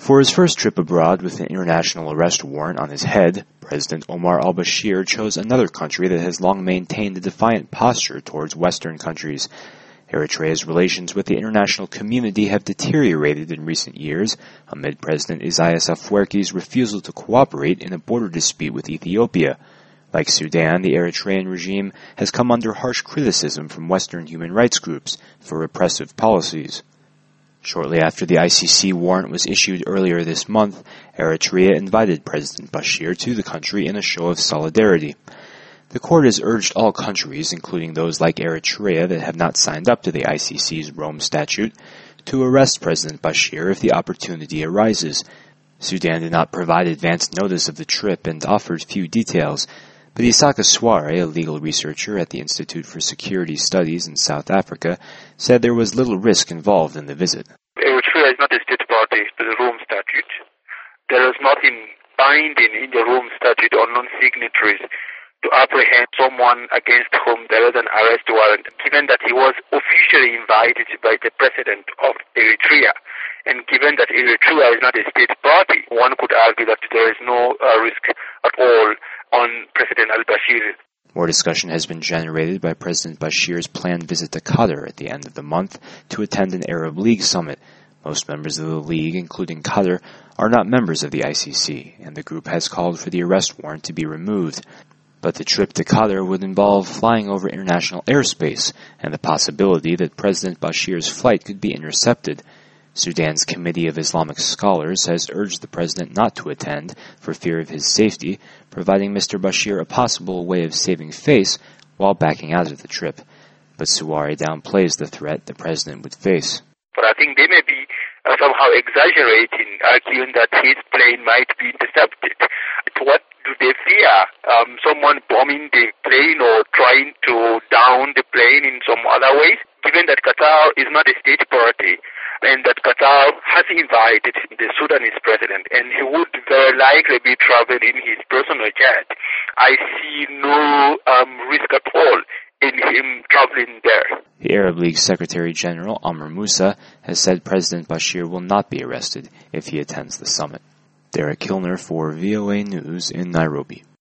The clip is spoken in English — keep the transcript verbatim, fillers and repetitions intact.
For his first trip abroad with an international arrest warrant on his head, President Omar al-Bashir chose another country that has long maintained a defiant posture towards Western countries. Eritrea's relations with the international community have deteriorated in recent years amid President Isaias Afwerki's refusal to cooperate in a border dispute with Ethiopia. Like Sudan, the Eritrean regime has come under harsh criticism from Western human rights groups for repressive policies. Shortly after the I C C warrant was issued earlier this month, Eritrea invited President Bashir to the country in a show of solidarity. The court has urged all countries, including those like Eritrea that have not signed up to the I C C's Rome Statute, to arrest President Bashir if the opportunity arises. Sudan did not provide advance notice of the trip and offered few details, but Isaka Sware, a legal researcher at the Institute for Security Studies in South Africa, said there was little risk involved in the visit. Eritrea is not a state party to the Rome Statute. There is nothing binding in the Rome Statute on non-signatories to apprehend someone against whom there is an arrest warrant, given that he was officially invited by the president of Eritrea. And given that Eritrea is not a state party, one could argue that there is no uh, risk at all on President al-Bashir. More discussion has been generated by President Bashir's planned visit to Qatar at the end of the month to attend an Arab League summit. Most members of the League, including Qatar, are not members of the I C C, and the group has called for the arrest warrant to be removed. But the trip to Qatar would involve flying over international airspace and the possibility that President Bashir's flight could be intercepted. Sudan's Committee of Islamic Scholars has urged the president not to attend for fear of his safety, providing Mister Bashir a possible way of saving face while backing out of the trip. But Suwari downplays the threat the president would face. But I think they may be uh, somehow exaggerating, arguing that his plane might be intercepted. What do they fear? Um, someone bombing the plane or trying to down the plane in some other ways? Given that Qatar is not a state party, and that Qatar has invited the Sudanese president, and he would very likely be traveling in his personal jet, I see no um, risk at all in him traveling there. The Arab League Secretary General Amr Moussa has said President Bashir will not be arrested if he attends the summit. Derek Kilner for V O A News in Nairobi.